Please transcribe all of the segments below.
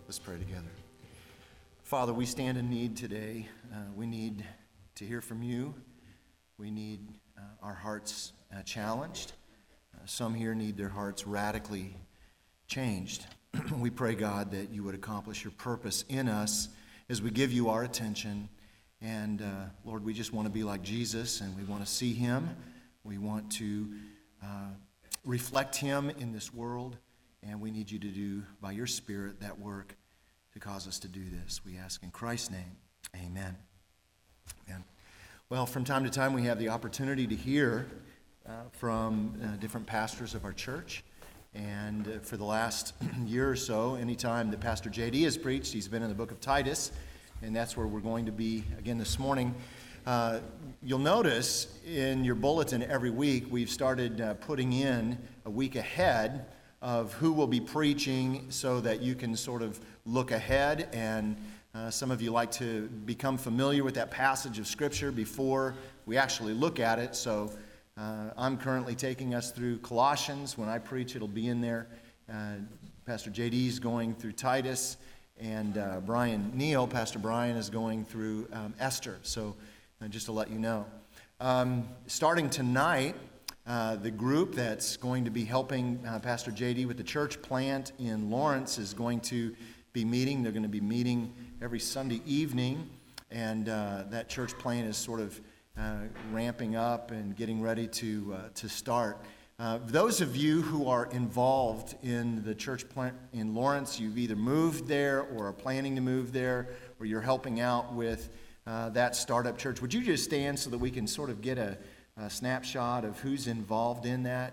Let's pray together. Father, we stand in need today. We need to hear from you. We need our hearts challenged. Some here need their hearts radically changed. We pray, God, that you would accomplish your purpose in us as we give you our attention. And Lord, we just want to be like Jesus, and we want to see him. We want to reflect him in this world. And we need you to do, by your Spirit, that work to cause us to do this. We ask in Christ's name, amen. Amen. Well, from time to time, we have the opportunity to hear from different pastors of our church. And for the last year or so, anytime that Pastor J.D. has preached, he's been in the book of Titus, and that's where we're going to be again this morning. You'll notice in your bulletin every week, we've started putting in a week ahead of who will be preaching so that you can sort of look ahead, and some of you like to become familiar with that passage of Scripture before we actually look at it. So I'm currently taking us through Colossians. When I preach, it'll be in there. Pastor J.D. is going through Titus, and Pastor Brian is going through Esther. So just to let you know. Starting tonight, the group that's going to be helping Pastor J.D. with the church plant in Lawrence is going to be meeting. They're going to be meeting every Sunday evening, and that church plant is sort of ramping up and getting ready to start. Those of you who are involved in the church plant in Lawrence, you've either moved there or are planning to move there, or you're helping out with that startup church. Would you just stand so that we can sort of get a snapshot of who's involved in that?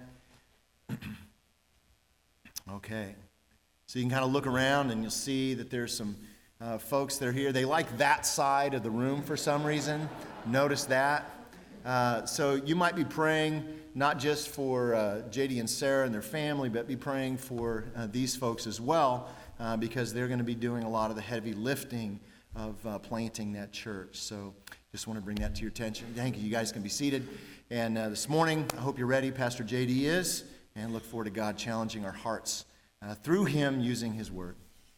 Okay. So you can kind of look around and you'll see that there's some folks that are here. They like that side of the room for some reason. Notice that. So you might be praying not just for J.D. and Sarah and their family, but be praying for these folks as well, because they're going to be doing a lot of the heavy lifting of planting that church. So just want to bring that to your attention. Thank you. You guys can be seated. And this morning, I hope you're ready. Pastor J.D. is, and look forward to God challenging our hearts through him using his word.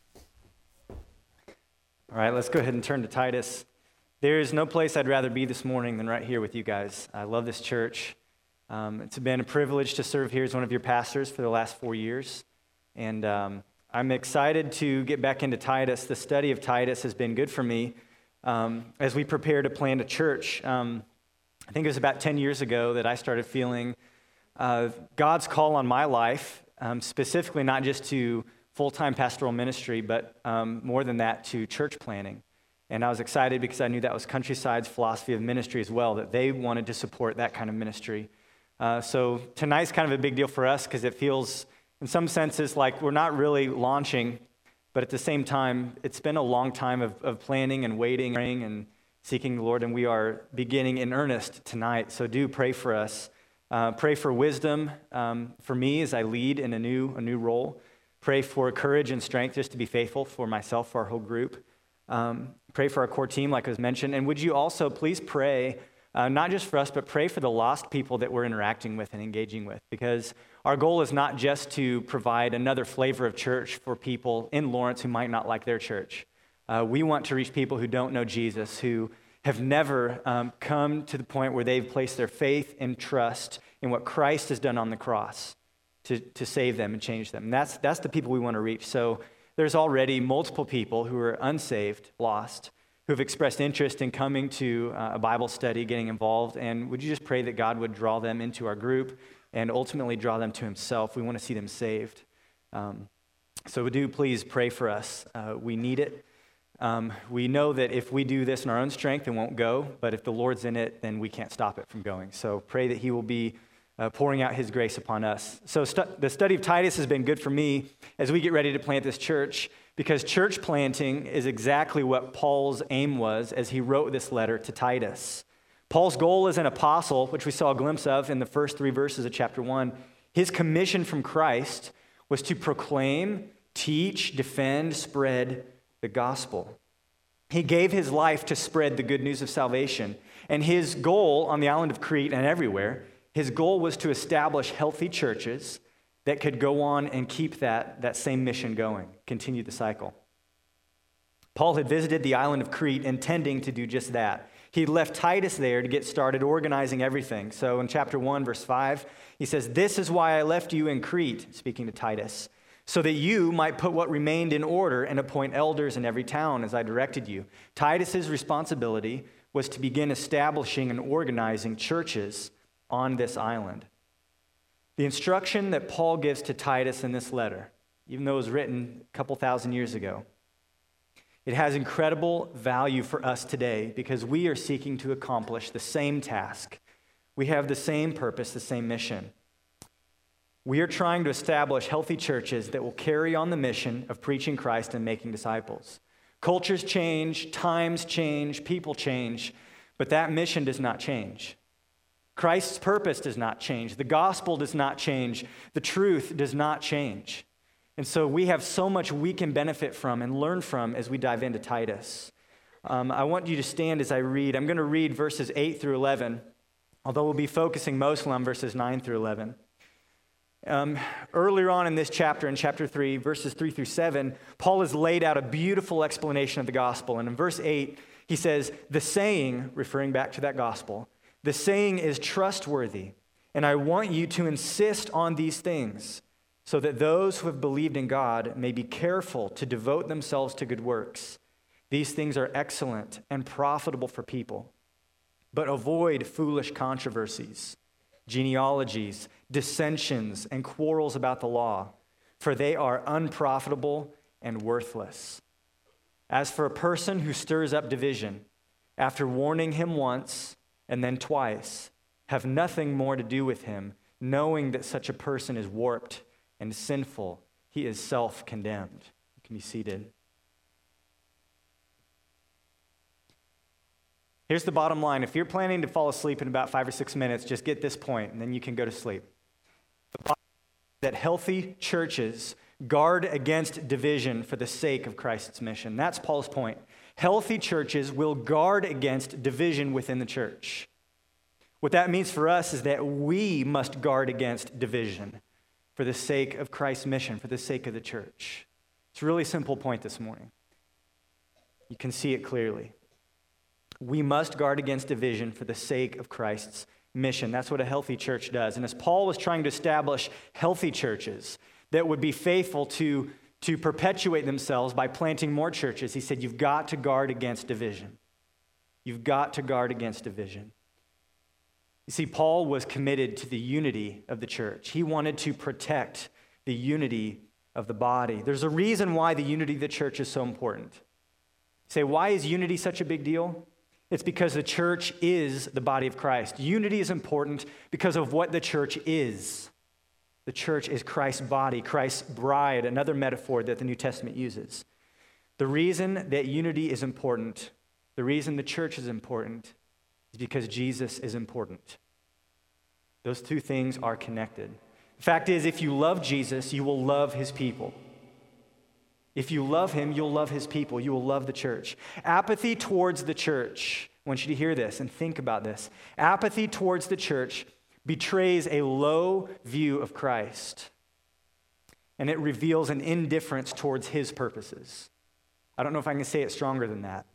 All right, let's go ahead and turn to Titus. There is no place I'd rather be this morning than right here with you guys. I love this church. It's been a privilege to serve here as one of your pastors for the last 4 years. And I'm excited to get back into Titus. The study of Titus has been good for me as we prepare to plant a church. I think it was about 10 years ago that I started feeling God's call on my life, specifically not just to full-time pastoral ministry, but more than that, to church planting. And I was excited because I knew that was Countryside's philosophy of ministry as well, that they wanted to support that kind of ministry. So tonight's kind of a big deal for us because it feels, in some senses, like we're not really launching, but at the same time, it's been a long time of planning and waiting, praying and seeking the Lord, and we are beginning in earnest tonight. So do pray for us. Pray for wisdom for me as I lead in a new role. Pray for courage and strength just to be faithful for myself, for our whole group. Pray for our core team, like was mentioned. And would you also please pray, not just for us, but pray for the lost people that we're interacting with and engaging with, because our goal is not just to provide another flavor of church for people in Lawrence who might not like their church. We want to reach people who don't know Jesus, who have never come to the point where they've placed their faith and trust in what Christ has done on the cross to save them and change them. And that's the people we want to reach. So there's already multiple people who are unsaved, lost, who have expressed interest in coming to a Bible study, getting involved. And would you just pray that God would draw them into our group and ultimately draw them to himself? We want to see them saved. So would you please pray for us? We need it. We know that if we do this in our own strength, it won't go. But if the Lord's in it, then we can't stop it from going. So pray that he will be pouring out his grace upon us. So the study of Titus has been good for me as we get ready to plant this church, because church planting is exactly what Paul's aim was as he wrote this letter to Titus. Paul's goal as an apostle, which we saw a glimpse of in the first 3 verses of chapter 1, his commission from Christ was to proclaim, teach, defend, spread the gospel. He gave his life to spread the good news of salvation. And his goal on the island of Crete and everywhere, his goal was to establish healthy churches that could go on and keep that same mission going, continue the cycle. Paul had visited the island of Crete intending to do just that. He left Titus there to get started organizing everything. So in chapter 1, verse 5, he says, "This is why I left you in Crete," speaking to Titus, "so that you might put what remained in order and appoint elders in every town as I directed you." Titus's responsibility was to begin establishing and organizing churches on this island. The instruction that Paul gives to Titus in this letter, even though it was written a couple thousand years ago, it has incredible value for us today because we are seeking to accomplish the same task. We have the same purpose, the same mission. We are trying to establish healthy churches that will carry on the mission of preaching Christ and making disciples. Cultures change, times change, people change, but that mission does not change. Christ's purpose does not change. The gospel does not change. The truth does not change. And so we have so much we can benefit from and learn from as we dive into Titus. I want you to stand as I read. I'm going to read verses 8 through 11, although we'll be focusing mostly on verses 9 through 11. Earlier on in this chapter, in chapter 3, verses 3 through 7, Paul has laid out a beautiful explanation of the gospel. And in verse 8, he says, "The saying," referring back to that gospel, "the saying is trustworthy, and I want you to insist on these things, so that those who have believed in God may be careful to devote themselves to good works. These things are excellent and profitable for people. But avoid foolish controversies, genealogies, dissensions, and quarrels about the law, for they are unprofitable and worthless. As for a person who stirs up division, after warning him once and then twice, have nothing more to do with him, knowing that such a person is warped and sinful. He is self-condemned." You can be seated. Here's the bottom line. If you're planning to fall asleep in about 5 or 6 minutes, just get this point, and then you can go to sleep. The bottom line is that healthy churches guard against division for the sake of Christ's mission. That's Paul's point. Healthy churches will guard against division within the church. What that means for us is that we must guard against division for the sake of Christ's mission, for the sake of the church. It's a really simple point this morning. You can see it clearly. We must guard against division for the sake of Christ's mission. That's what a healthy church does. And as Paul was trying to establish healthy churches that would be faithful to perpetuate themselves by planting more churches, he said, you've got to guard against division. You've got to guard against division. You see, Paul was committed to the unity of the church. He wanted to protect the unity of the body. There's a reason why the unity of the church is so important. You say, why is unity such a big deal? It's because the church is the body of Christ. Unity is important because of what the church is. The church is Christ's body, Christ's bride, another metaphor that the New Testament uses. The reason that unity is important, the reason the church is important, is because Jesus is important. Those two things are connected. The fact is, if you love Jesus, you will love his people. If you love him, you'll love his people. You will love the church. Apathy towards the church, I want you to hear this and think about this. Apathy towards the church betrays a low view of Christ, and it reveals an indifference towards his purposes. I don't know if I can say it stronger than that.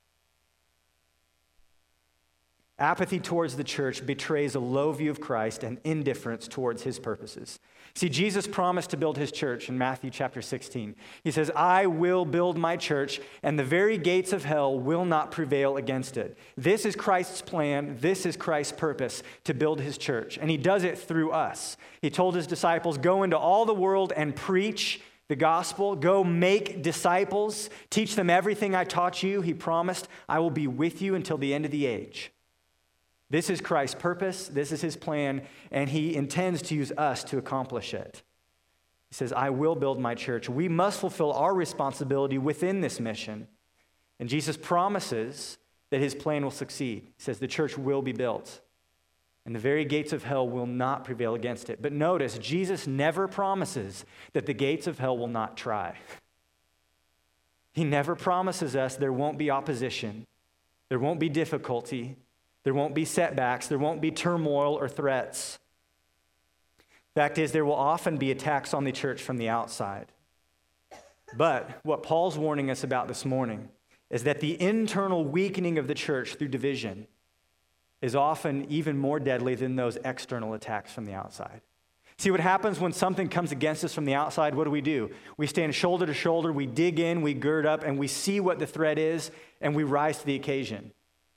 Apathy towards the church betrays a low view of Christ and indifference towards his purposes. See, Jesus promised to build his church in Matthew chapter 16. He says, "I will build my church, and the very gates of hell will not prevail against it." This is Christ's plan. This is Christ's purpose, to build his church. And he does it through us. He told his disciples, "Go into all the world and preach the gospel. Go make disciples. Teach them everything I taught you." He promised, "I will be with you until the end of the age." This is Christ's purpose, this is his plan, and he intends to use us to accomplish it. He says, "I will build my church." We must fulfill our responsibility within this mission. And Jesus promises that his plan will succeed. He says the church will be built, and the very gates of hell will not prevail against it. But notice, Jesus never promises that the gates of hell will not try. He never promises us there won't be opposition, there won't be difficulty, there won't be setbacks, there won't be turmoil or threats. Fact is, there will often be attacks on the church from the outside. But what Paul's warning us about this morning is that the internal weakening of the church through division is often even more deadly than those external attacks from the outside. See, what happens when something comes against us from the outside, what do? We stand shoulder to shoulder, we dig in, we gird up, and we see what the threat is, and we rise to the occasion.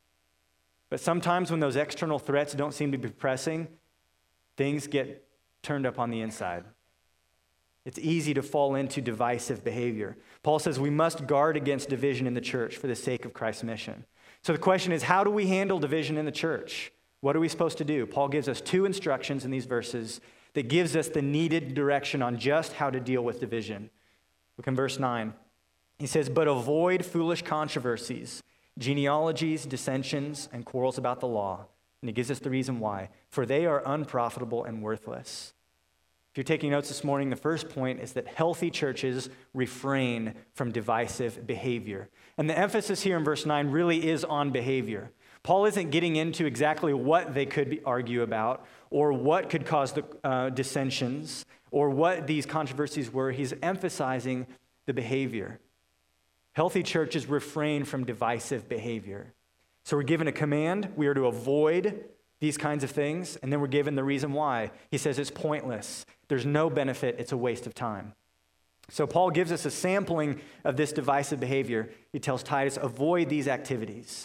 But sometimes when those external threats don't seem to be pressing, things get turned up on the inside. It's easy to fall into divisive behavior. Paul says we must guard against division in the church for the sake of Christ's mission. So the question is, how do we handle division in the church? What are we supposed to do? Paul gives us 2 instructions in these verses that gives us the needed direction on just how to deal with division. Look in verse 9. He says, "But avoid foolish controversies, genealogies, dissensions, and quarrels about the law." And he gives us the reason why. "For they are unprofitable and worthless." If you're taking notes this morning, the first point is that healthy churches refrain from divisive behavior. And the emphasis here in verse 9 really is on behavior. Paul isn't getting into exactly what they could argue about or what could cause the dissensions or what these controversies were. He's emphasizing the behavior. Healthy churches refrain from divisive behavior. So we're given a command. We are to avoid these kinds of things, and then we're given the reason why. He says it's pointless. There's no benefit. It's a waste of time. So Paul gives us a sampling of this divisive behavior. He tells Titus, avoid these activities.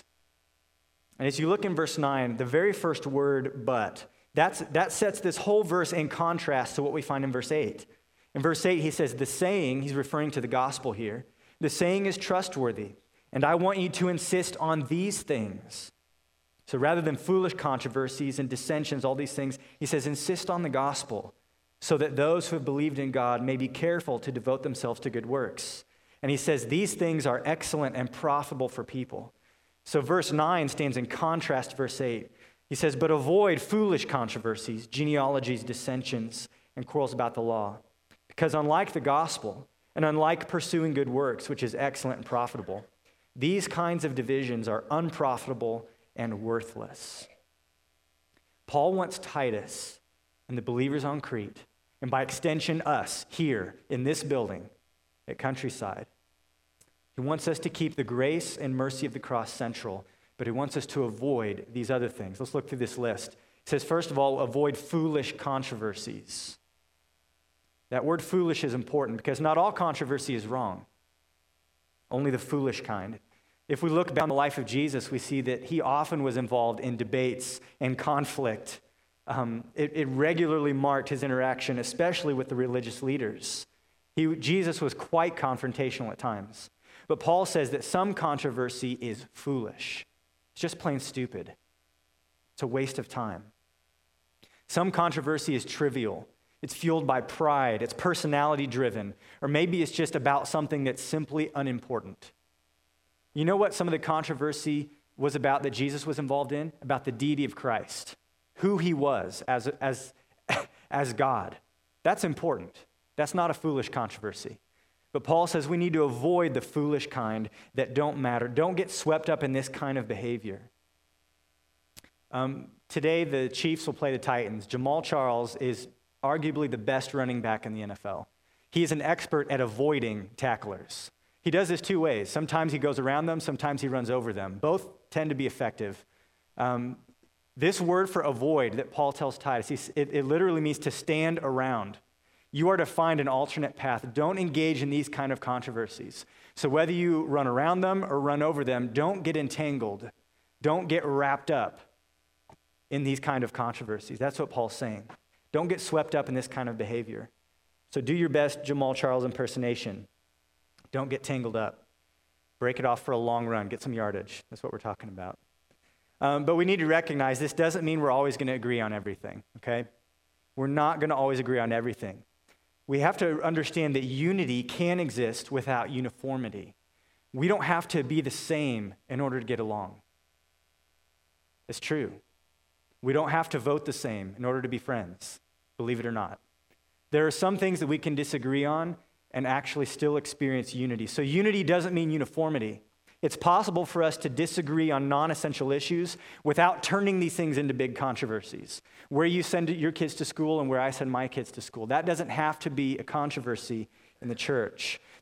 And as you look in verse 9, the very first word, but, that sets this whole verse in contrast to what we find in verse 8. In verse 8, he says, the saying, he's referring to the gospel here, the saying is trustworthy, and I want you to insist on these things. So rather than foolish controversies and dissensions, all these things, he says, insist on the gospel so that those who have believed in God may be careful to devote themselves to good works. And he says these things are excellent and profitable for people. So verse 9 stands in contrast to verse 8. He says, but avoid foolish controversies, genealogies, dissensions, and quarrels about the law. Because unlike the gospel, and unlike pursuing good works, which is excellent and profitable, these kinds of divisions are unprofitable and worthless. Paul wants Titus and the believers on Crete, and by extension us here in this building at Countryside. He wants us to keep the grace and mercy of the cross central, but he wants us to avoid these other things. Let's look through this list. It says, first of all, avoid foolish controversies. That word foolish is important because not all controversy is wrong, only the foolish kind. If we look down the life of Jesus, we see that he often was involved in debates and conflict. It regularly marked his interaction, especially with the religious leaders. Jesus was quite confrontational at times. But Paul says that some controversy is foolish. It's just plain stupid. It's a waste of time. Some controversy is trivial. It's fueled by pride. It's personality-driven. Or maybe it's just about something that's simply unimportant. You know what some of the controversy was about that Jesus was involved in? About the deity of Christ, who he was as God. That's important. That's not a foolish controversy. But Paul says we need to avoid the foolish kind that don't matter. Don't get swept up in this kind of behavior. Today, the Chiefs will play the Titans. Jamal Charles is arguably the best running back in the NFL. He is an expert at avoiding tacklers. He does this 2 ways. Sometimes he goes around them, sometimes he runs over them. Both tend to be effective. This word for avoid that Paul tells Titus, it literally means to stand around. You are to find an alternate path. Don't engage in these kind of controversies. So whether you run around them or run over them, don't get entangled. Don't get wrapped up in these kind of controversies. That's what Paul's saying. Don't get swept up in this kind of behavior. So do your best Jamal Charles impersonation. Don't get tangled up. Break it off for a long run. Get some yardage. That's what we're talking about. But we need to recognize this doesn't mean we're always going to agree on everything, okay? We're not going to always agree on everything. We have to understand that unity can exist without uniformity. We don't have to be the same in order to get along. It's true. We don't have to vote the same in order to be friends, believe it or not. There are some things that we can disagree on and actually still experience unity. So unity doesn't mean uniformity. It's possible for us to disagree on non-essential issues without turning these things into big controversies. Where you send your kids to school and where I send my kids to school. That doesn't have to be a controversy in the church.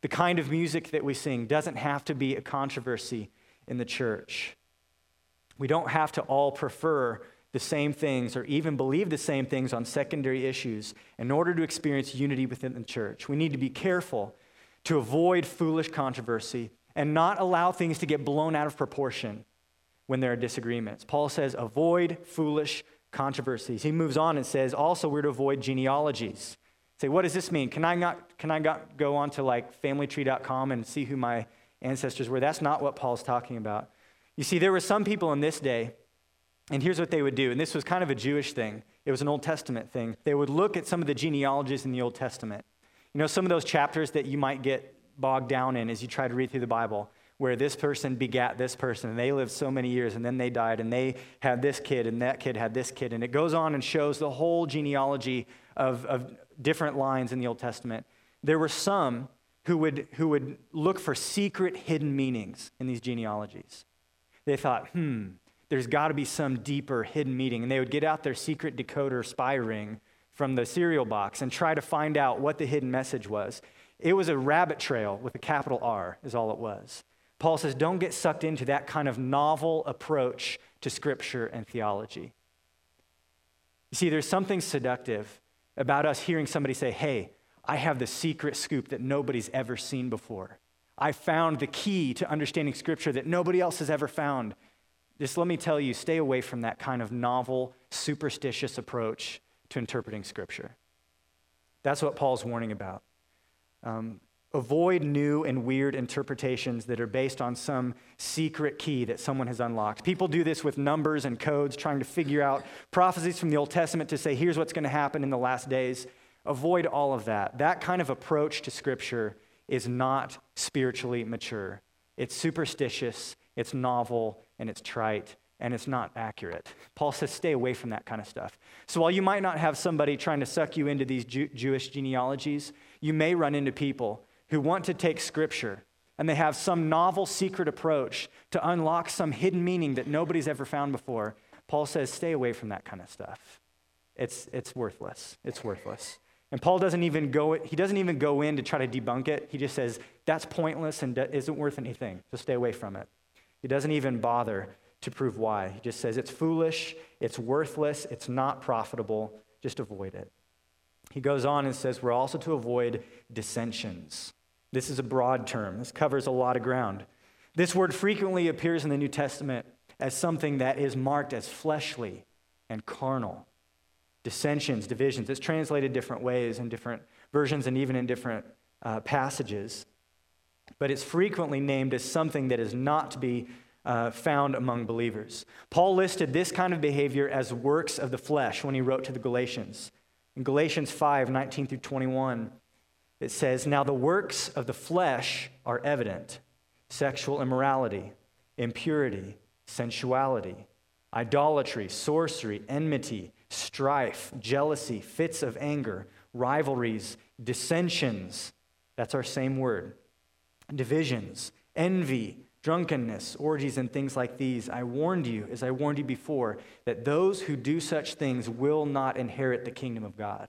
The kind of music that we sing doesn't have to be a controversy in the church. We don't have to all prefer the same things or even believe the same things on secondary issues in order to experience unity within the church. We need to be careful to avoid foolish controversy and not allow things to get blown out of proportion when there are disagreements. Paul says, avoid foolish controversies. He moves on and says, also we're to avoid genealogies. Say, what does this mean? Can I not go on to like familytree.com and see who my ancestors were? That's not what Paul's talking about. You see, there were some people in this day, and here's what they would do, and this was kind of a Jewish thing. It was an Old Testament thing. They would look at some of the genealogies in the Old Testament. You know, some of those chapters that you might get bogged down in as you try to read through the Bible, where this person begat this person, and they lived so many years, and then they died, and they had this kid, and that kid had this kid, and it goes on and shows the whole genealogy of different lines in the Old Testament. There were some who would look for secret hidden meanings in these genealogies. They thought, there's got to be some deeper hidden meaning. And they would get out their secret decoder spy ring from the cereal box and try to find out what the hidden message was. It was a rabbit trail with a capital R is all it was. Paul says, don't get sucked into that kind of novel approach to Scripture and theology. You see, there's something seductive about us hearing somebody say, hey, I have the secret scoop that nobody's ever seen before. I found the key to understanding Scripture that nobody else has ever found. Just let me tell you, stay away from that kind of novel, superstitious approach to interpreting Scripture. That's what Paul's warning about. Avoid new and weird interpretations that are based on some secret key that someone has unlocked. People do this with numbers and codes, trying to figure out prophecies from the Old Testament to say, here's what's going to happen in the last days. Avoid all of that. That kind of approach to Scripture is not spiritually mature. It's superstitious, it's novel, and it's trite, and it's not accurate. Paul says stay away from that kind of stuff. So while you might not have somebody trying to suck you into these Jewish genealogies, you may run into people who want to take Scripture and they have some novel secret approach to unlock some hidden meaning that nobody's ever found before. Paul says stay away from that kind of stuff. It's worthless. It's worthless. And Paul doesn't even go in to try to debunk it. He just says that's pointless and isn't worth anything, so stay away from it. He doesn't even bother to prove why. He just says it's foolish, it's worthless, it's not profitable, just avoid it. He goes on and says we're also to avoid dissensions. This is a broad term. This covers a lot of ground. This word frequently appears in the New Testament as something that is marked as fleshly and carnal. Dissensions, divisions. It's translated different ways in different versions and even in different passages. But it's frequently named as something that is not to be found among believers. Paul listed this kind of behavior as works of the flesh when he wrote to the Galatians. In Galatians 5:19 through 21, it says, now the works of the flesh are evident: sexual immorality, impurity, sensuality, idolatry, sorcery, enmity, strife, jealousy, fits of anger, rivalries, dissensions, that's our same word, divisions, envy, drunkenness, orgies, and things like these. I warned you, as I warned you before, that those who do such things will not inherit the kingdom of God.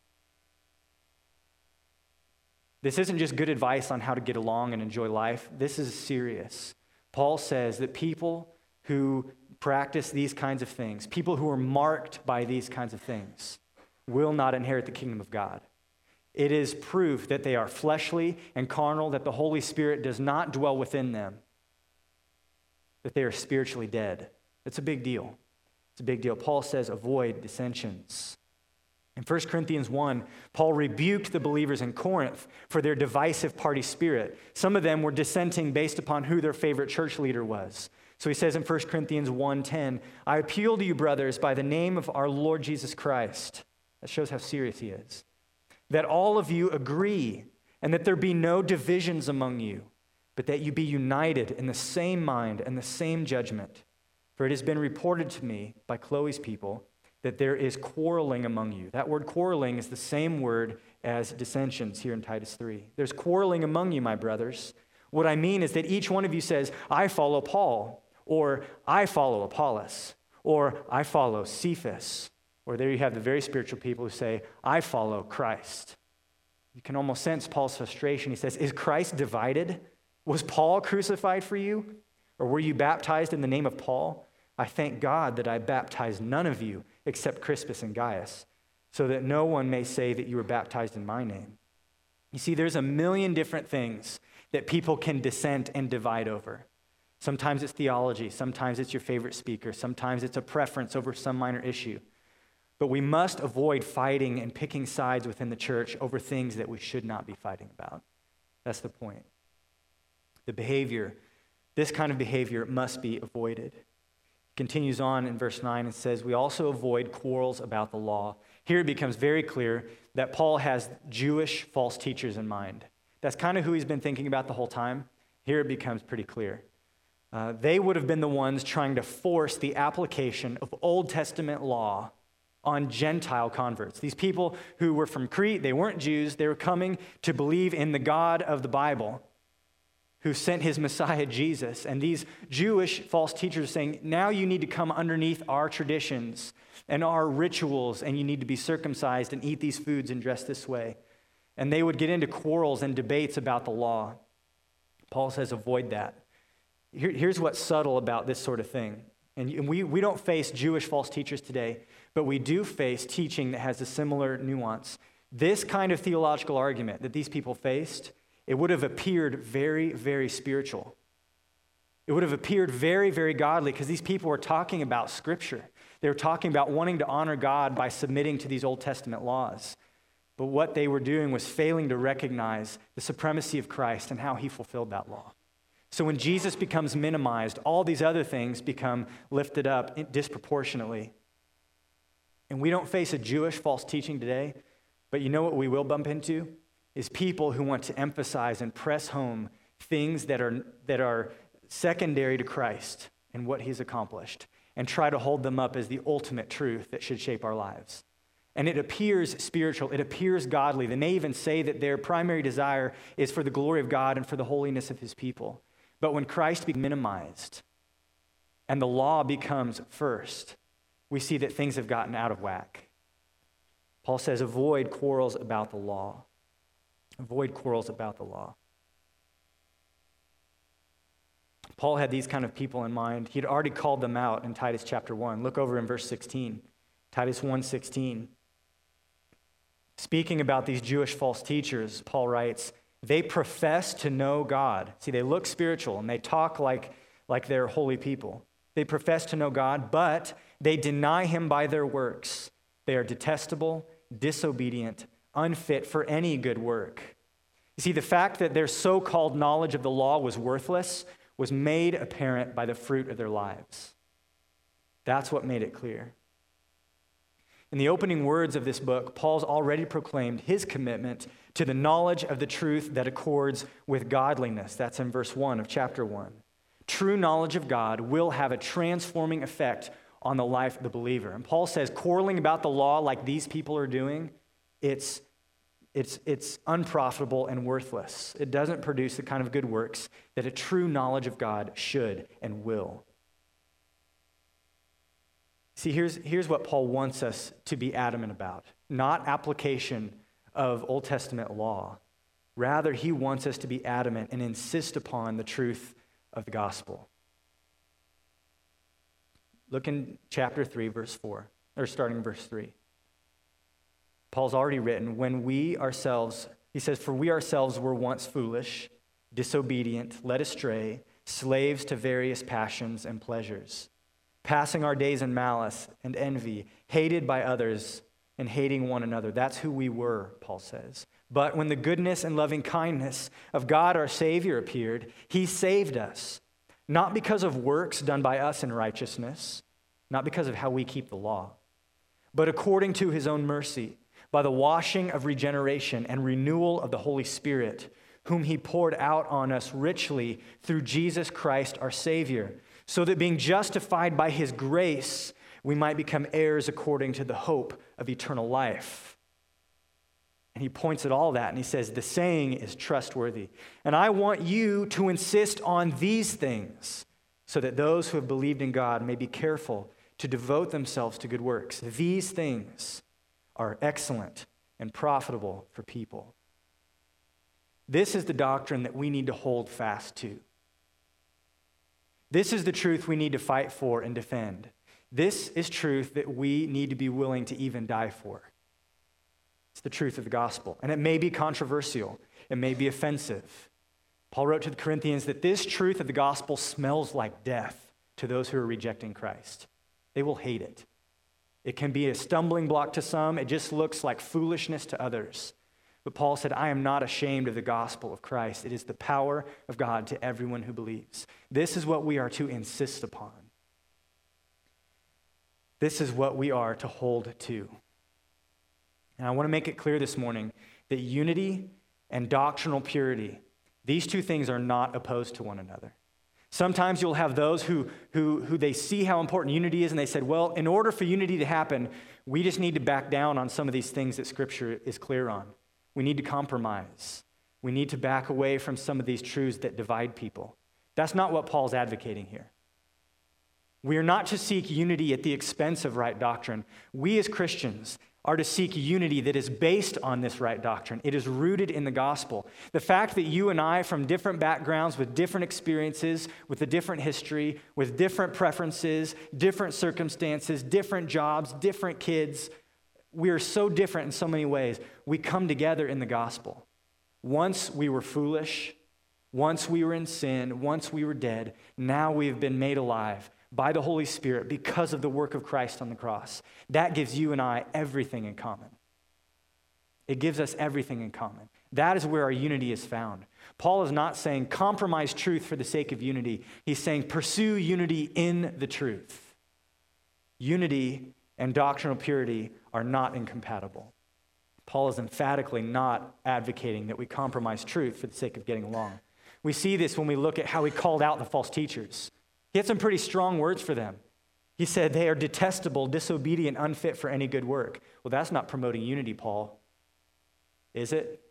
This isn't just good advice on how to get along and enjoy life. This is serious. Paul says that people who practice these kinds of things, people who are marked by these kinds of things, will not inherit the kingdom of God. It is proof that they are fleshly and carnal, that the Holy Spirit does not dwell within them, that they are spiritually dead. It's a big deal. It's a big deal. Paul says avoid dissensions. In 1 Corinthians 1, Paul rebuked the believers in Corinth for their divisive party spirit. Some of them were dissenting based upon who their favorite church leader was. So he says in 1 Corinthians 1:10, I appeal to you, brothers, by the name of our Lord Jesus Christ. That shows how serious he is. That all of you agree, and that there be no divisions among you, but that you be united in the same mind and the same judgment. For it has been reported to me by Chloe's people that there is quarreling among you. That word quarreling is the same word as dissensions here in Titus 3. There's quarreling among you, my brothers. What I mean is that each one of you says, I follow Paul, or I follow Apollos, or I follow Cephas. Or there you have the very spiritual people who say, I follow Christ. You can almost sense Paul's frustration. He says, is Christ divided? Was Paul crucified for you? Or were you baptized in the name of Paul? I thank God that I baptized none of you except Crispus and Gaius, so that no one may say that you were baptized in my name. You see, there's a million different things that people can dissent and divide over. Sometimes it's theology, sometimes it's your favorite speaker, sometimes it's a preference over some minor issue. But we must avoid fighting and picking sides within the church over things that we should not be fighting about. That's the point. The behavior, this kind of behavior must be avoided. It continues on in verse 9 and says, we also avoid quarrels about the law. Here it becomes very clear that Paul has Jewish false teachers in mind. That's kind of who he's been thinking about the whole time. Here it becomes pretty clear. They would have been the ones trying to force the application of Old Testament law on Gentile converts. These people who were from Crete, they weren't Jews, they were coming to believe in the God of the Bible who sent his Messiah, Jesus. And these Jewish false teachers are saying, now you need to come underneath our traditions and our rituals, and you need to be circumcised and eat these foods and dress this way. And they would get into quarrels and debates about the law. Paul says, avoid that. Here's what's subtle about this sort of thing. And we don't face Jewish false teachers today, but we do face teaching that has a similar nuance. This kind of theological argument that these people faced, it would have appeared very, very spiritual. It would have appeared very, very godly because these people were talking about Scripture. They were talking about wanting to honor God by submitting to these Old Testament laws. But what they were doing was failing to recognize the supremacy of Christ and how he fulfilled that law. So when Jesus becomes minimized, all these other things become lifted up disproportionately. And we don't face a Jewish false teaching today, but you know what we will bump into? Is people who want to emphasize and press home things that are secondary to Christ and what he's accomplished, and try to hold them up as the ultimate truth that should shape our lives. And it appears spiritual, it appears godly. They may even say that their primary desire is for the glory of God and for the holiness of his people. But when Christ becomes minimized and the law becomes first, we see that things have gotten out of whack. Paul says, avoid quarrels about the law. Avoid quarrels about the law. Paul had these kind of people in mind. He'd already called them out in Titus chapter 1. Look over in verse 16. Titus 1:16. Speaking about these Jewish false teachers, Paul writes, they profess to know God. See, they look spiritual and they talk like they're holy people. They profess to know God, but they deny him by their works. They are detestable, disobedient, unfit for any good work. You see, the fact that their so-called knowledge of the law was worthless was made apparent by the fruit of their lives. That's what made it clear. In the opening words of this book, Paul's already proclaimed his commitment to the knowledge of the truth that accords with godliness. That's in verse 1 of chapter 1. True knowledge of God will have a transforming effect on the life of the believer. And Paul says, quarreling about the law like these people are doing, it's unprofitable and worthless. It doesn't produce the kind of good works that a true knowledge of God should and will. See, here's what Paul wants us to be adamant about. Not application of Old Testament law. Rather, he wants us to be adamant and insist upon the truth of the gospel. Look in chapter 3, verse 4, or starting in verse 3. Paul's already written, he says, for we ourselves were once foolish, disobedient, led astray, slaves to various passions and pleasures, passing our days in malice and envy, hated by others and hating one another. That's who we were, Paul says. But when the goodness and loving kindness of God our Savior appeared, he saved us, not because of works done by us in righteousness, not because of how we keep the law, but according to his own mercy, by the washing of regeneration and renewal of the Holy Spirit, whom he poured out on us richly through Jesus Christ our Savior, so that being justified by his grace, we might become heirs according to the hope of eternal life. And he points at all that and he says, the saying is trustworthy. And I want you to insist on these things so that those who have believed in God may be careful to devote themselves to good works. These things are excellent and profitable for people. This is the doctrine that we need to hold fast to. This is the truth we need to fight for and defend. This is truth that we need to be willing to even die for. It's the truth of the gospel. And it may be controversial. It may be offensive. Paul wrote to the Corinthians that this truth of the gospel smells like death to those who are rejecting Christ. They will hate it. It can be a stumbling block to some. It just looks like foolishness to others. But Paul said, I am not ashamed of the gospel of Christ. It is the power of God to everyone who believes. This is what we are to insist upon. This is what we are to hold to. And I want to make it clear this morning that unity and doctrinal purity, these two things are not opposed to one another. Sometimes you'll have those who they see how important unity is, and they said, well, in order for unity to happen, we just need to back down on some of these things that Scripture is clear on. We need to compromise. We need to back away from some of these truths that divide people. That's not what Paul's advocating here. We are not to seek unity at the expense of right doctrine. We as Christians are to seek unity that is based on this right doctrine. It is rooted in the gospel. The fact that you and I, from different backgrounds, with different experiences, with a different history, with different preferences, different circumstances, different jobs, different kids, we are so different in so many ways. We come together in the gospel. Once we were foolish, once we were in sin, once we were dead, now we have been made alive by the Holy Spirit because of the work of Christ on the cross. That gives you and I everything in common. It gives us everything in common. That is where our unity is found. Paul is not saying compromise truth for the sake of unity. He's saying pursue unity in the truth. Unity and doctrinal purity are not incompatible. Paul is emphatically not advocating that we compromise truth for the sake of getting along. We see this when we look at how he called out the false teachers. He had some pretty strong words for them. He said they are detestable, disobedient, unfit for any good work. Well, that's not promoting unity, Paul. Is it?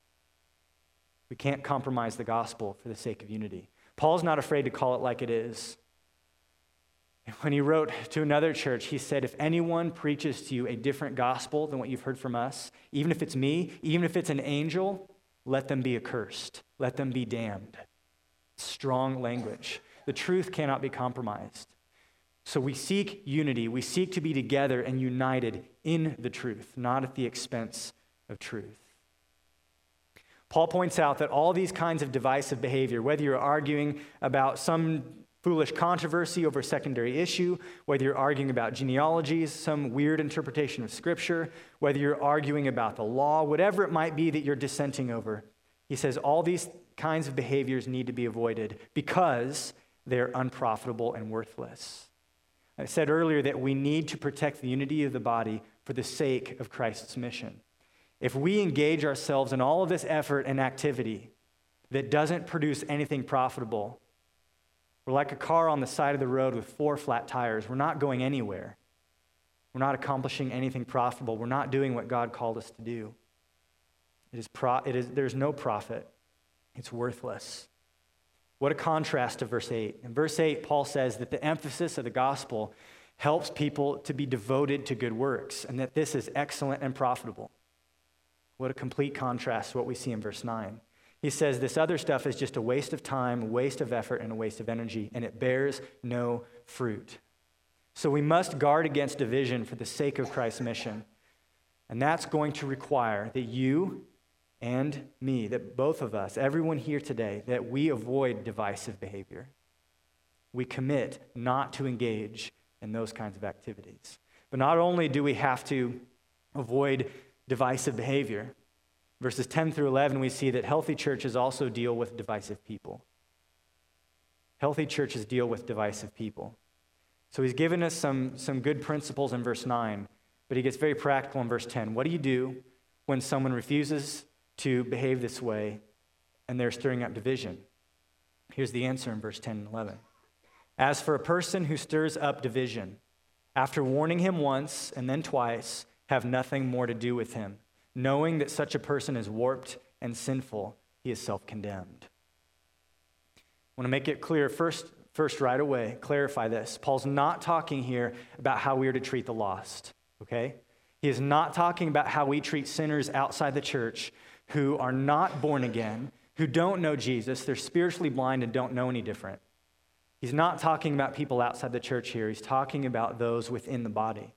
We can't compromise the gospel for the sake of unity. Paul's not afraid to call it like it is. When he wrote to another church, he said, if anyone preaches to you a different gospel than what you've heard from us, even if it's me, even if it's an angel, let them be accursed. Let them be damned. Strong language. The truth cannot be compromised. So we seek unity. We seek to be together and united in the truth, not at the expense of truth. Paul points out that all these kinds of divisive behavior, whether you're arguing about some foolish controversy over a secondary issue, whether you're arguing about genealogies, some weird interpretation of Scripture, whether you're arguing about the law, whatever it might be that you're dissenting over, he says all these kinds of behaviors need to be avoided because they're unprofitable and worthless. I said earlier that we need to protect the unity of the body for the sake of Christ's mission. If we engage ourselves in all of this effort and activity that doesn't produce anything profitable, we're like a car on the side of the road with 4 flat tires. We're not going anywhere. We're not accomplishing anything profitable. We're not doing what God called us to do. There's no profit. It's worthless. What a contrast to verse 8. In verse 8, Paul says that the emphasis of the gospel helps people to be devoted to good works, and that this is excellent and profitable. What a complete contrast to what we see in verse 9. He says this other stuff is just a waste of time, a waste of effort, and a waste of energy, and it bears no fruit. So we must guard against division for the sake of Christ's mission. And that's going to require that you and me, that both of us, everyone here today, that we avoid divisive behavior. We commit not to engage in those kinds of activities. But not only do we have to avoid divisive behavior, verses 10 through 11, we see that healthy churches also deal with divisive people. Healthy churches deal with divisive people. So he's given us some good principles in verse 9, but he gets very practical in verse 10. What do you do when someone refuses to behave this way and they're stirring up division? Here's the answer in verse 10 and 11. As for a person who stirs up division, after warning him once and then twice, have nothing more to do with him. Knowing that such a person is warped and sinful, he is self-condemned. I want to make it clear first right away, clarify this. Paul's not talking here about how we are to treat the lost, okay? He is not talking about how we treat sinners outside the church who are not born again, who don't know Jesus. They're spiritually blind and don't know any different. He's not talking about people outside the church here. He's talking about those within the body.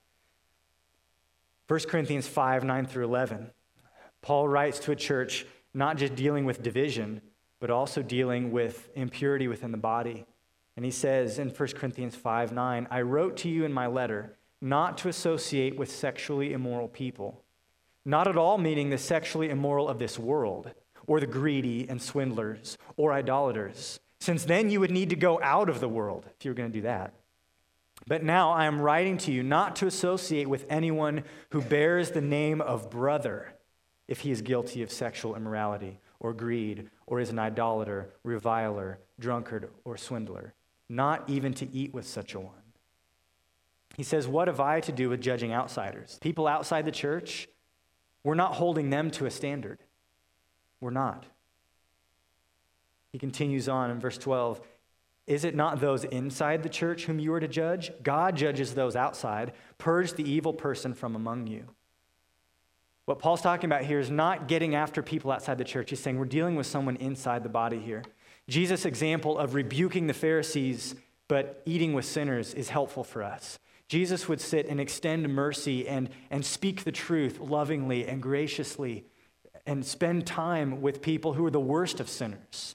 1 Corinthians 5, 9 through 11. Paul writes to a church not just dealing with division, but also dealing with impurity within the body. And he says in 1 Corinthians 5, 9, I wrote to you in my letter not to associate with sexually immoral people, not at all meaning the sexually immoral of this world, or the greedy and swindlers, or idolaters, since then you would need to go out of the world if you were going to do that. But now I am writing to you not to associate with anyone who bears the name of brother if he is guilty of sexual immorality or greed or is an idolater, reviler, drunkard, or swindler, not even to eat with such a one. He says, what have I to do with judging outsiders? People outside the church, we're not holding them to a standard. We're not. He continues on in verse 12, is it not those inside the church whom you are to judge? God judges those outside. Purge the evil person from among you. What Paul's talking about here is not getting after people outside the church. He's saying we're dealing with someone inside the body here. Jesus' example of rebuking the Pharisees but eating with sinners is helpful for us. Jesus would sit and extend mercy and speak the truth lovingly and graciously and spend time with people who are the worst of sinners,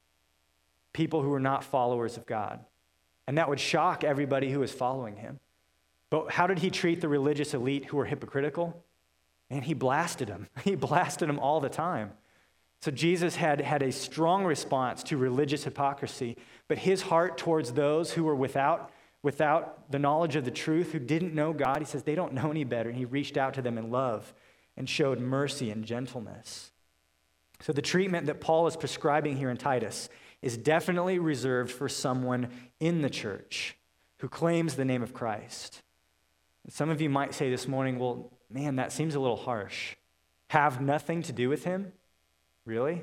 people who are not followers of God. And that would shock everybody who is following him. But how did he treat the religious elite who were hypocritical? And he blasted them. He blasted them all the time. So Jesus had a strong response to religious hypocrisy, but his heart towards those who were without the knowledge of the truth, who didn't know God, he says they don't know any better. And he reached out to them in love and showed mercy and gentleness. So the treatment that Paul is prescribing here in Titus is definitely reserved for someone in the church who claims the name of Christ. And some of you might say this morning, well, man, that seems a little harsh. Have nothing to do with him? Really?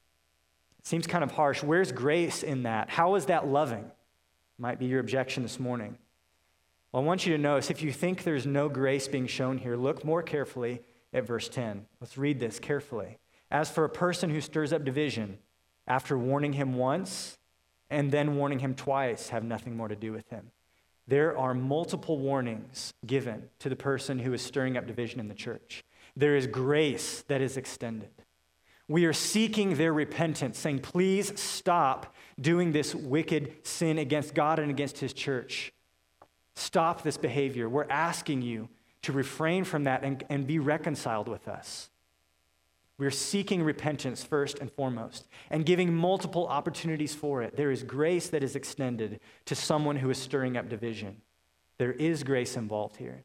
It seems kind of harsh. Where's grace in that? How is that loving? Might be your objection this morning. Well, I want you to notice, if you think there's no grace being shown here, look more carefully at verse 10. Let's read this carefully. As for a person who stirs up division, after warning him once and then warning him twice, have nothing more to do with him. There are multiple warnings given to the person who is stirring up division in the church. There is grace that is extended. We are seeking their repentance, saying, please stop doing this wicked sin against God and against his church. Stop this behavior. We're asking you to refrain from that and be reconciled with us. We're seeking repentance first and foremost and giving multiple opportunities for it. There is grace that is extended to someone who is stirring up division. There is grace involved here.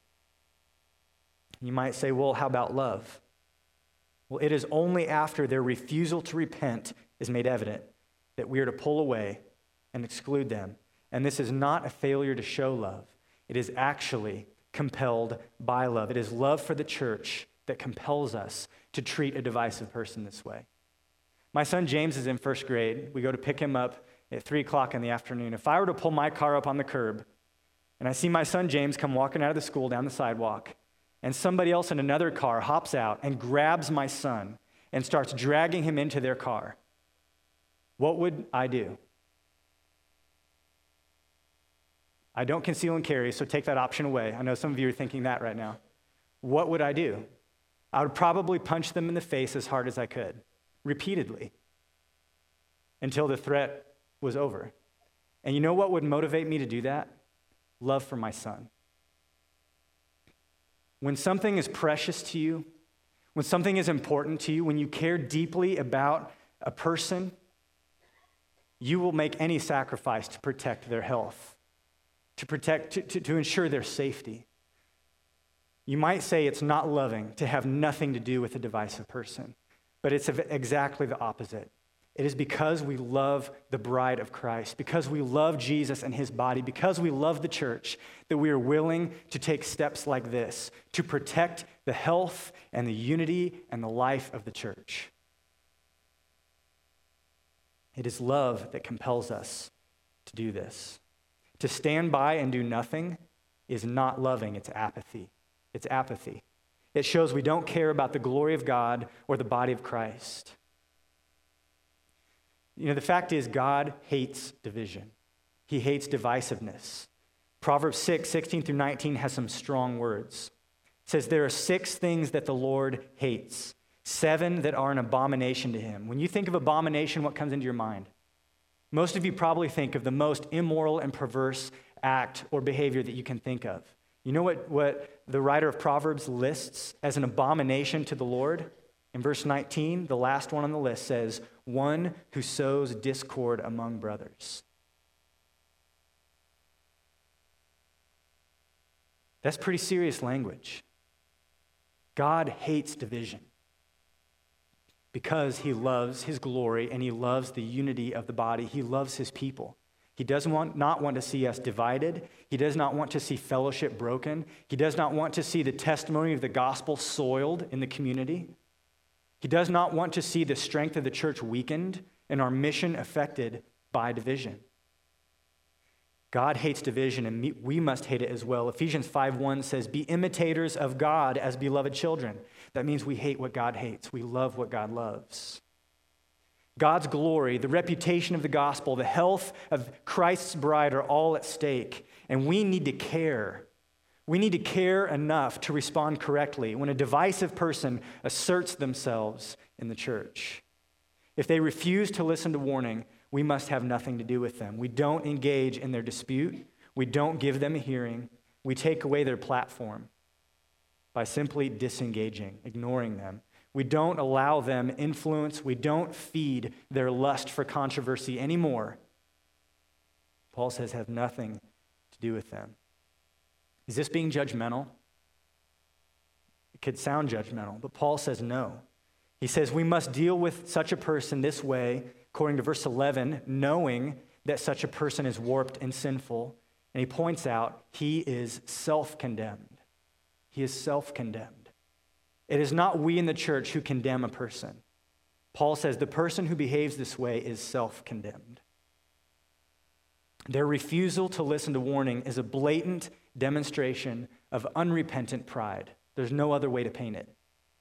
You might say, well, how about love? Well, it is only after their refusal to repent is made evident that we are to pull away and exclude them. And this is not a failure to show love. It is actually compelled by love. It is love for the church that compels us to treat a divisive person this way. My son James is in first grade. We go to pick him up at 3 o'clock in the afternoon. If I were to pull my car up on the curb and I see my son James come walking out of the school down the sidewalk, and somebody else in another car hops out and grabs my son and starts dragging him into their car, what would I do? I don't conceal and carry, so take that option away. I know some of you are thinking that right now. What would I do? I would probably punch them in the face as hard as I could, repeatedly, until the threat was over. And you know what would motivate me to do that? Love for my son. When something is precious to you, when something is important to you, when you care deeply about a person, you will make any sacrifice to protect their health, to ensure their safety. You might say it's not loving to have nothing to do with a divisive person, but it's exactly the opposite. It is because we love the bride of Christ, because we love Jesus and his body, because we love the church, that we are willing to take steps like this to protect the health and the unity and the life of the church. It is love that compels us to do this. To stand by and do nothing is not loving, it's apathy. It's apathy. It shows we don't care about the glory of God or the body of Christ. The fact is God hates division. He hates divisiveness. Proverbs 6:16-19 has some strong words. It says, there are 6 things that the Lord hates, 7 that are an abomination to him. When you think of abomination, what comes into your mind? Most of you probably think of the most immoral and perverse act or behavior that you can think of. You know what the writer of Proverbs lists as an abomination to the Lord? In verse 19, the last one on the list says, one who sows discord among brothers. That's pretty serious language. God hates division because he loves his glory and he loves the unity of the body. He loves his people. He does not want to see us divided. He does not want to see fellowship broken. He does not want to see the testimony of the gospel soiled in the community. He does not want to see the strength of the church weakened and our mission affected by division. God hates division, and we must hate it as well. Ephesians 5:1 says, be imitators of God as beloved children. That means we hate what God hates. We love what God loves. God's glory, the reputation of the gospel, the health of Christ's bride are all at stake, and we need to care. We need to care enough to respond correctly when a divisive person asserts themselves in the church. If they refuse to listen to warning, we must have nothing to do with them. We don't engage in their dispute. We don't give them a hearing. We take away their platform by simply disengaging, ignoring them. We don't allow them influence. We don't feed their lust for controversy anymore. Paul says have nothing to do with them. Is this being judgmental? It could sound judgmental, but Paul says no. He says we must deal with such a person this way, according to verse 11, knowing that such a person is warped and sinful. And he points out he is self-condemned. He is self-condemned. It is not we in the church who condemn a person. Paul says the person who behaves this way is self-condemned. Their refusal to listen to warning is a blatant demonstration of unrepentant pride. There's no other way to paint it.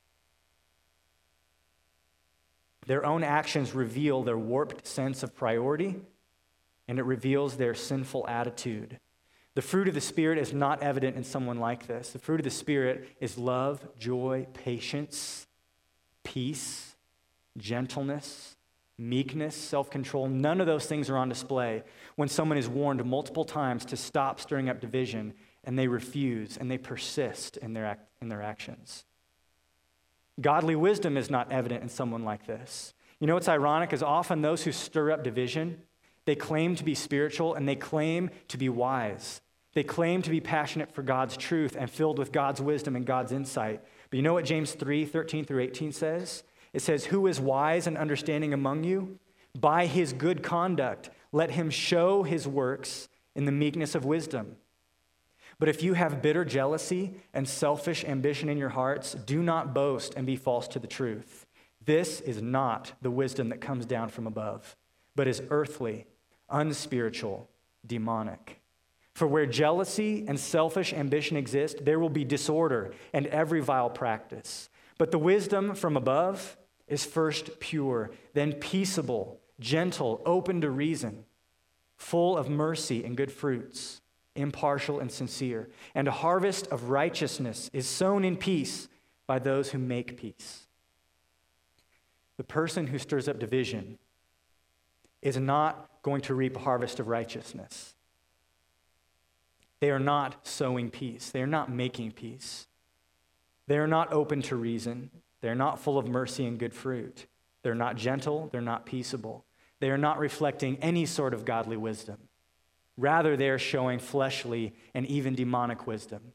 Their own actions reveal their warped sense of priority, and it reveals their sinful attitude. The fruit of the Spirit is not evident in someone like this. The fruit of the Spirit is love, joy, patience, peace, gentleness, meekness, self-control. None of those things are on display when someone is warned multiple times to stop stirring up division, and they refuse, and they persist in their actions. Godly wisdom is not evident in someone like this. You know what's ironic is often those who stir up division, they claim to be spiritual and they claim to be wise. They claim to be passionate for God's truth and filled with God's wisdom and God's insight. But you know what James 3:13-18 says? It says, who is wise and understanding among you? By his good conduct, let him show his works in the meekness of wisdom. But if you have bitter jealousy and selfish ambition in your hearts, do not boast and be false to the truth. This is not the wisdom that comes down from above, but is earthly, unspiritual, demonic. For where jealousy and selfish ambition exist, there will be disorder and every vile practice. But the wisdom from above is first pure, then peaceable, gentle, open to reason, full of mercy and good fruits, impartial and sincere. And a harvest of righteousness is sown in peace by those who make peace. The person who stirs up division is not going to reap a harvest of righteousness. They are not sowing peace. They are not making peace. They are not open to reason. They are not full of mercy and good fruit. They're not gentle. They're not peaceable. They are not reflecting any sort of godly wisdom. Rather, they are showing fleshly and even demonic wisdom.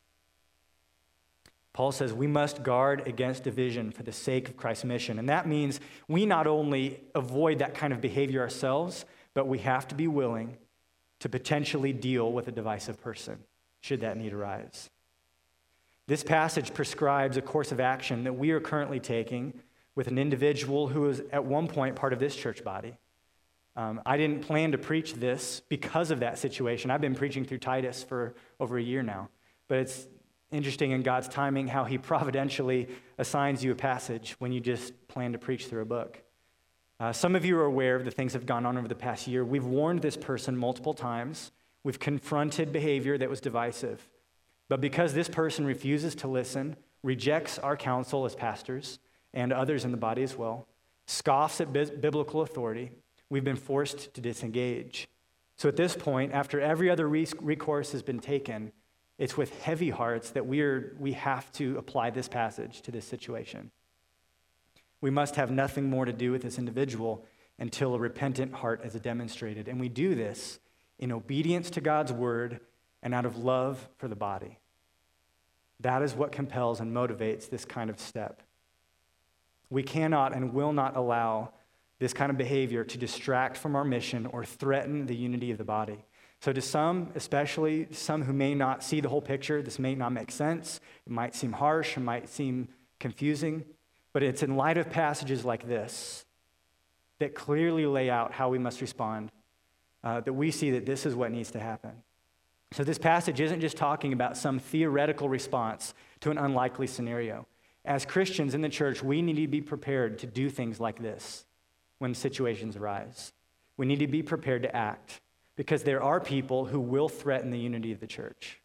Paul says we must guard against division for the sake of Christ's mission. And that means we not only avoid that kind of behavior ourselves, but we have to be willing to potentially deal with a divisive person, should that need arise. This passage prescribes a course of action that we are currently taking with an individual who is at one point part of this church body. I didn't plan to preach this because of that situation. I've been preaching through Titus for over a year now. But it's interesting in God's timing how he providentially assigns you a passage when you just plan to preach through a book. Some of you are aware of the things that have gone on over the past year. We've warned this person multiple times. We've confronted behavior that was divisive. But because this person refuses to listen, rejects our counsel as pastors and others in the body as well, scoffs at biblical authority, we've been forced to disengage. So at this point, after every other recourse has been taken, it's with heavy hearts that we have to apply this passage to this situation. We must have nothing more to do with this individual until a repentant heart is demonstrated. And we do this in obedience to God's word and out of love for the body. That is what compels and motivates this kind of step. We cannot and will not allow this kind of behavior to distract from our mission or threaten the unity of the body. So to some, especially some who may not see the whole picture, this may not make sense. It might seem harsh, it might seem confusing, but it's in light of passages like this that clearly lay out how we must respond, that we see that this is what needs to happen. So this passage isn't just talking about some theoretical response to an unlikely scenario. As Christians in the church, we need to be prepared to do things like this when situations arise. We need to be prepared to act because there are people who will threaten the unity of the church.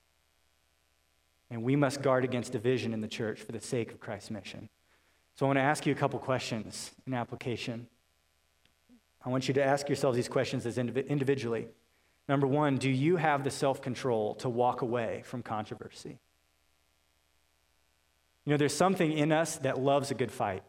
And we must guard against division in the church for the sake of Christ's mission. So I want to ask you a couple questions in application. I want you to ask yourselves these questions as individually. Number one, do you have the self-control to walk away from controversy? You know, there's something in us that loves a good fight.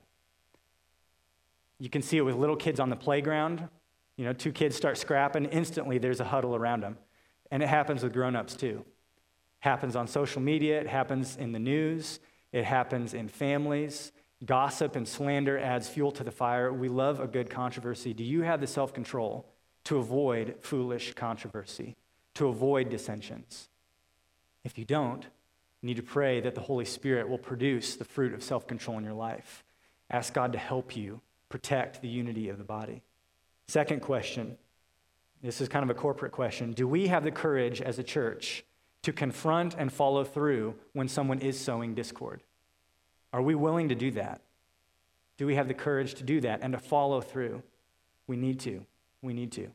You can see it with little kids on the playground. You know, two kids start scrapping, instantly there's a huddle around them. And it happens with grown-ups too. It happens on social media, it happens in the news, it happens in families. Gossip and slander adds fuel to the fire. We love a good controversy. Do you have the self-control to avoid foolish controversy, to avoid dissensions? If you don't, you need to pray that the Holy Spirit will produce the fruit of self-control in your life. Ask God to help you protect the unity of the body. Second question, this is kind of a corporate question. Do we have the courage as a church to confront and follow through when someone is sowing discord? Are we willing to do that? Do we have the courage to do that and to follow through? We need to. We need to.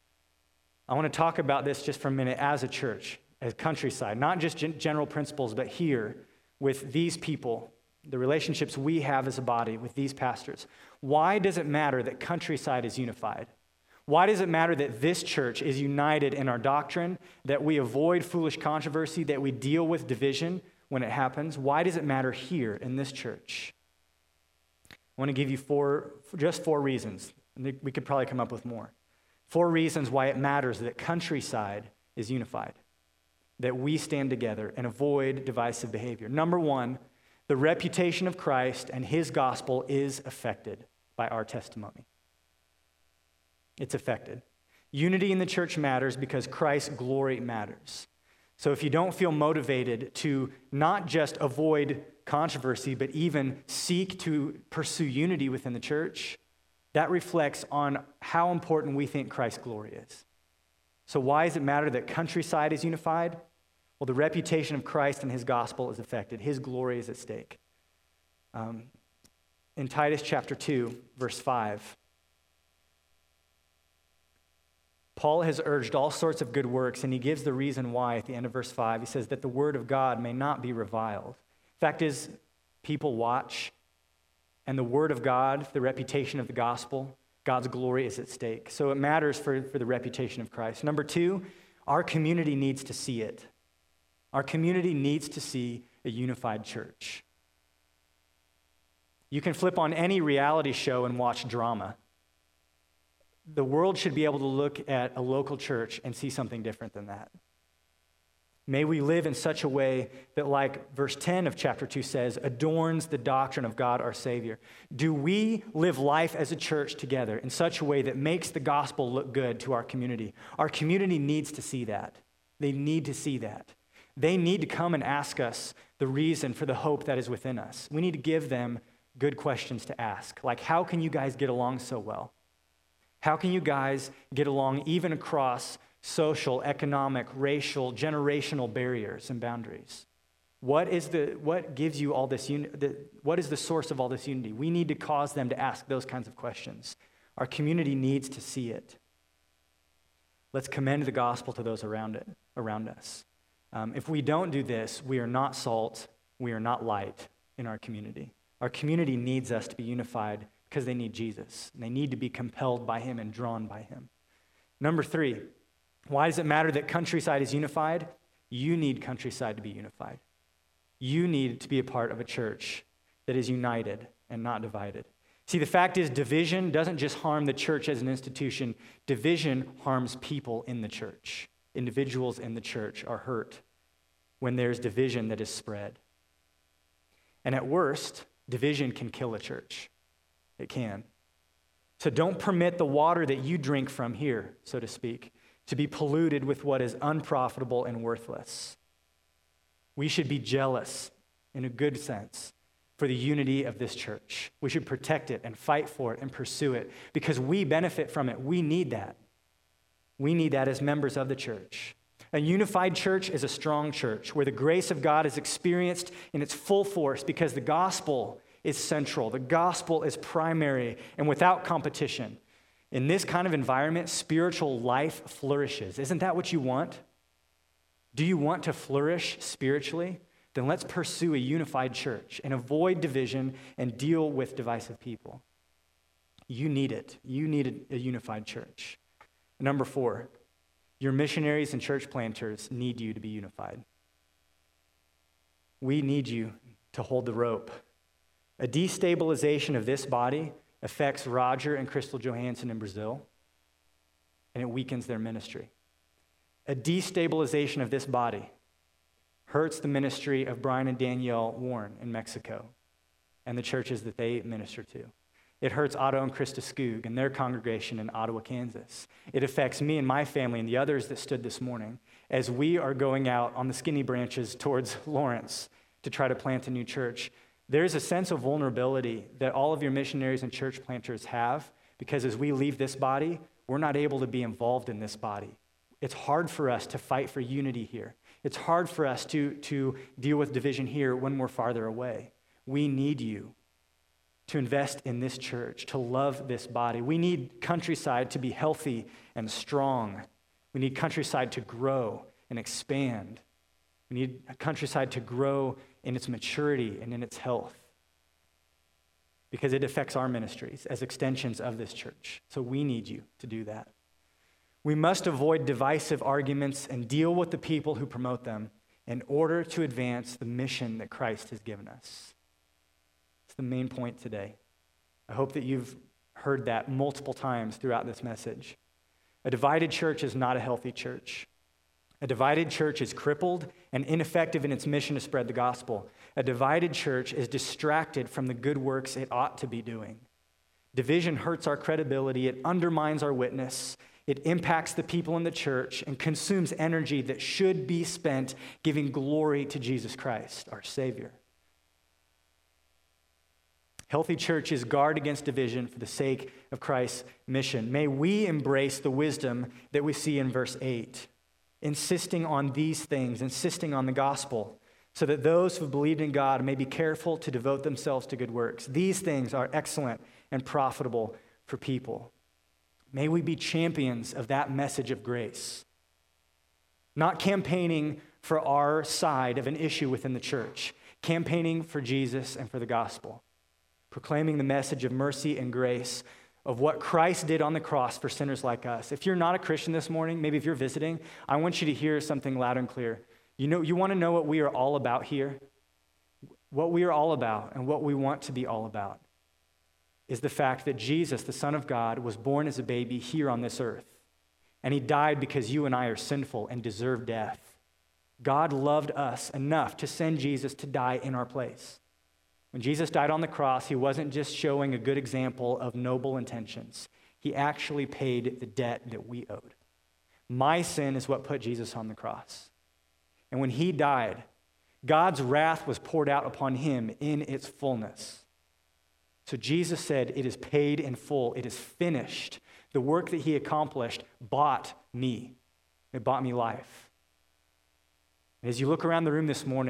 I want to talk about this just for a minute as a church, as Countryside, not just general principles, but here with these people, the relationships we have as a body with these pastors. Why does it matter that Countryside is unified? Why does it matter that this church is united in our doctrine, that we avoid foolish controversy, that we deal with division when it happens? Why does it matter here in this church? I want to give you just four reasons. We could probably come up with more. 4 reasons why it matters that Countryside is unified, that we stand together and avoid divisive behavior. Number 1, the reputation of Christ and his gospel is affected by our testimony. It's affected. Unity in the church matters because Christ's glory matters. So if you don't feel motivated to not just avoid controversy, but even seek to pursue unity within the church, that reflects on how important we think Christ's glory is. So why does it matter that Countryside is unified? Well, the reputation of Christ and his gospel is affected. His glory is at stake. In Titus chapter 2, verse 5, Paul has urged all sorts of good works, and he gives the reason why at the end of verse 5. He says that the word of God may not be reviled. Fact is, people watch, and the word of God, the reputation of the gospel, God's glory is at stake. So it matters for the reputation of Christ. Number 2, our community needs to see it. Our community needs to see a unified church. You can flip on any reality show and watch drama. The world should be able to look at a local church and see something different than that. May we live in such a way that, like verse 10 of chapter 2 says, adorns the doctrine of God our Savior. Do we live life as a church together in such a way that makes the gospel look good to our community? Our community needs to see that. They need to see that. They need to come and ask us the reason for the hope that is within us. We need to give them good questions to ask, like, how can you guys get along so well? How can you guys get along even across social, economic, racial, generational barriers and boundaries? What gives you all this what is the source of all this unity? We need to cause them to ask those kinds of questions. Our community needs to see it. Let's commend the gospel to those around us. If we don't do this, we are not salt, we are not light in our community. Our community needs us to be unified because they need Jesus. And they need to be compelled by him and drawn by him. Number 3, why does it matter that Countryside is unified? You need Countryside to be unified. You need to be a part of a church that is united and not divided. See, the fact is, division doesn't just harm the church as an institution. Division harms people in the church. Individuals in the church are hurt when there's division that is spread. And at worst, division can kill a church. It can. So don't permit the water that you drink from here, so to speak, to be polluted with what is unprofitable and worthless. We should be jealous, in a good sense, for the unity of this church. We should protect it and fight for it and pursue it because we benefit from it. We need that. We need that as members of the church. A unified church is a strong church where the grace of God is experienced in its full force because the gospel is central. The gospel is primary and without competition. In this kind of environment, spiritual life flourishes. Isn't that what you want? Do you want to flourish spiritually? Then let's pursue a unified church and avoid division and deal with divisive people. You need it. You need a unified church. Number 4, your missionaries and church planters need you to be unified. We need you to hold the rope. A destabilization of this body affects Roger and Crystal Johansson in Brazil, and it weakens their ministry. A destabilization of this body hurts the ministry of Brian and Danielle Warren in Mexico and the churches that they minister to. It hurts Otto and Krista Skoog and their congregation in Ottawa, Kansas. It affects me and my family and the others that stood this morning as we are going out on the skinny branches towards Lawrence to try to plant a new church. There's a sense of vulnerability that all of your missionaries and church planters have because as we leave this body, we're not able to be involved in this body. It's hard for us to fight for unity here. It's hard for us to deal with division here when we're farther away. We need you to invest in this church, to love this body. We need Countryside to be healthy and strong. We need Countryside to grow and expand. We need Countryside to grow in its maturity and in its health because it affects our ministries as extensions of this church. So we need you to do that. We must avoid divisive arguments and deal with the people who promote them in order to advance the mission that Christ has given us. It's the main point today. I hope that you've heard that multiple times throughout this message. A divided church is not a healthy church. A divided church is crippled and ineffective in its mission to spread the gospel. A divided church is distracted from the good works it ought to be doing. Division hurts our credibility. It undermines our witness. It impacts the people in the church and consumes energy that should be spent giving glory to Jesus Christ, our Savior. Healthy churches guard against division for the sake of Christ's mission. May we embrace the wisdom that we see in verse 8, insisting on these things, insisting on the gospel, so that those who believed in God may be careful to devote themselves to good works. These things are excellent and profitable for people. May we be champions of that message of grace, not campaigning for our side of an issue within the church, campaigning for Jesus and for the gospel, proclaiming the message of mercy and grace of what Christ did on the cross for sinners like us. If you're not a Christian this morning, maybe if you're visiting, I want you to hear something loud and clear. You want to know what we are all about here? What we are all about and what we want to be all about is the fact that Jesus, the Son of God, was born as a baby here on this earth. And he died because you and I are sinful and deserve death. God loved us enough to send Jesus to die in our place. When Jesus died on the cross, he wasn't just showing a good example of noble intentions. He actually paid the debt that we owed. My sin is what put Jesus on the cross. And when he died, God's wrath was poured out upon him in its fullness. So Jesus said, it is paid in full. It is finished. The work that he accomplished bought me. It bought me life. As you look around the room this morning,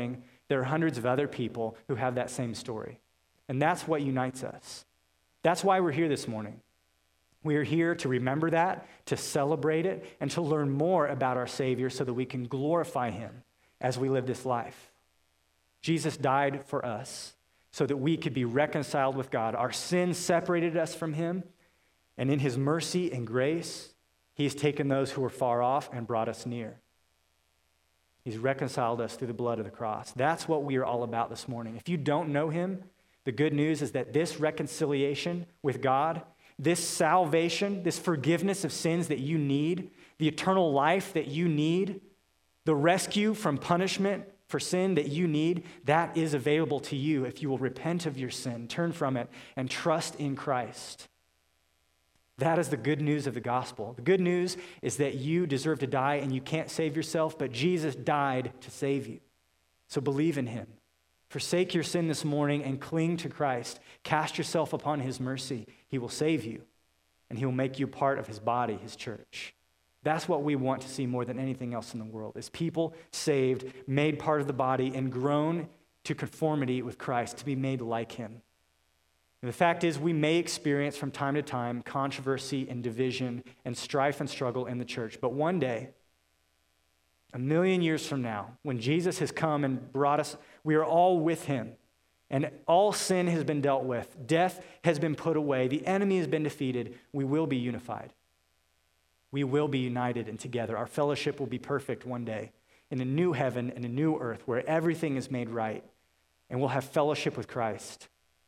there are hundreds of other people who have that same story. And that's what unites us. That's why we're here this morning. We are here to remember that, to celebrate it, and to learn more about our Savior so that we can glorify him as we live this life. Jesus died for us so that we could be reconciled with God. Our sin separated us from him, and in his mercy and grace, he has taken those who were far off and brought us near. He's reconciled us through the blood of the cross. That's what we are all about this morning. If you don't know him, the good news is that this reconciliation with God, this salvation, this forgiveness of sins that you need, the eternal life that you need, the rescue from punishment for sin that you need, that is available to you if you will repent of your sin, turn from it, and trust in Christ. That is the good news of the gospel. The good news is that you deserve to die and you can't save yourself, but Jesus died to save you. So believe in him. Forsake your sin this morning and cling to Christ. Cast yourself upon his mercy. He will save you, and he will make you part of his body, his church. That's what we want to see more than anything else in the world, is people saved, made part of the body, and grown to conformity with Christ, to be made like him. And the fact is, we may experience from time to time controversy and division and strife and struggle in the church, but one day, 1,000,000 years from now, when Jesus has come and brought us, we are all with him, and all sin has been dealt with, death has been put away, the enemy has been defeated, we will be unified. We will be united and together. Our fellowship will be perfect one day in a new heaven and a new earth where everything is made right, and we'll have fellowship with Christ.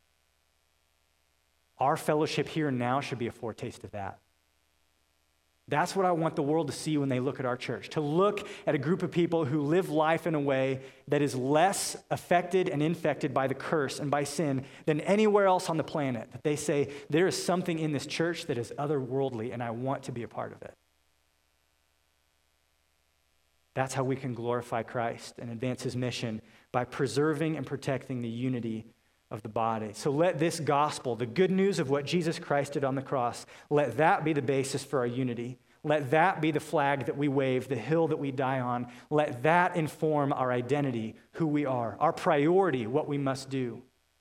Our fellowship here and now should be a foretaste of that. That's what I want the world to see when they look at our church, to look at a group of people who live life in a way that is less affected and infected by the curse and by sin than anywhere else on the planet. That they say, there is something in this church that is otherworldly, and I want to be a part of it. That's how we can glorify Christ and advance his mission, by preserving and protecting the unity of the body. So let this gospel, the good news of what Jesus Christ did on the cross, let that be the basis for our unity. Let that be the flag that we wave, the hill that we die on. Let that inform our identity, who we are, our priority, what we must do.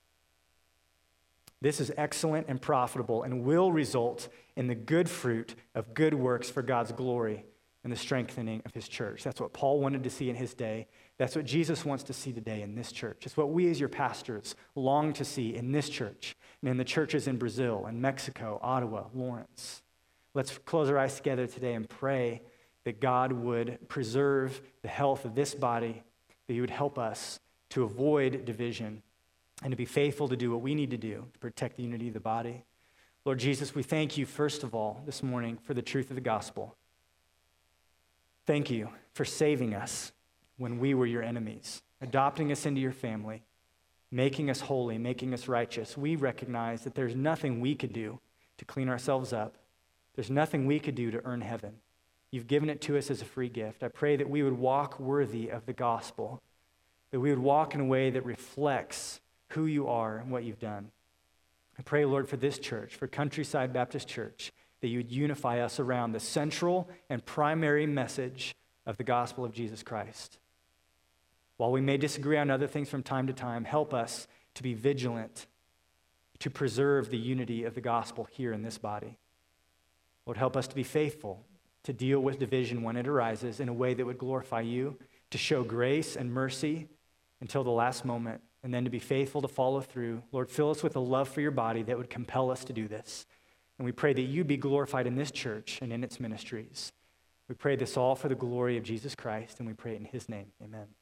This is excellent and profitable and will result in the good fruit of good works for God's glory and the strengthening of his church. That's what Paul wanted to see in his day. That's what Jesus wants to see today in this church. It's what we as your pastors long to see in this church and in the churches in Brazil and Mexico, Ottawa, Lawrence. Let's close our eyes together today and pray that God would preserve the health of this body, that he would help us to avoid division and to be faithful to do what we need to do to protect the unity of the body. Lord Jesus, we thank you, first of all, this morning for the truth of the gospel. Thank you for saving us when we were your enemies, adopting us into your family, making us holy, making us righteous. We recognize that there's nothing we could do to clean ourselves up. There's nothing we could do to earn heaven. You've given it to us as a free gift. I pray that we would walk worthy of the gospel, that we would walk in a way that reflects who you are and what you've done. I pray, Lord, for this church, for Countryside Baptist Church, that you would unify us around the central and primary message of the gospel of Jesus Christ. While we may disagree on other things from time to time, help us to be vigilant, to preserve the unity of the gospel here in this body. Lord, help us to be faithful, to deal with division when it arises in a way that would glorify you, to show grace and mercy until the last moment, and then to be faithful to follow through. Lord, fill us with a love for your body that would compel us to do this. And we pray that you be glorified in this church and in its ministries. We pray this all for the glory of Jesus Christ, and we pray it in his name. Amen.